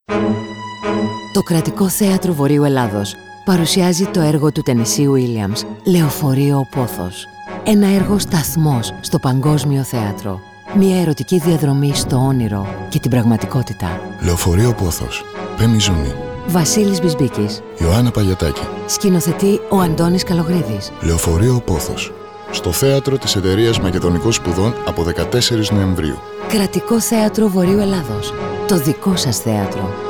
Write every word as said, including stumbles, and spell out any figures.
Το Κρατικό Θέατρο Βορείου Ελλάδος παρουσιάζει το έργο του Τενεσί Ουίλιαμς, «Λεωφορείο ο Πόθος». Ένα έργο σταθμός στο παγκόσμιο θέατρο. Μια ερωτική διαδρομή στο όνειρο και την πραγματικότητα. Λεωφορείο Πόθος. Πέμπτη Ζουνή. Βασίλης Μπισμπίκης. Ιωάννα Παγιατάκη. Σκηνοθετεί ο Αντώνης Καλογρίδης. Λεωφορείο Πόθος. Στο θέατρο της Εταιρείας Μακεδονικών Σπουδών από δεκατέσσερις Νοεμβρίου. Κρατικό Θέατρο Βορείου Ελλάδος. Το δικό σας θέατρο.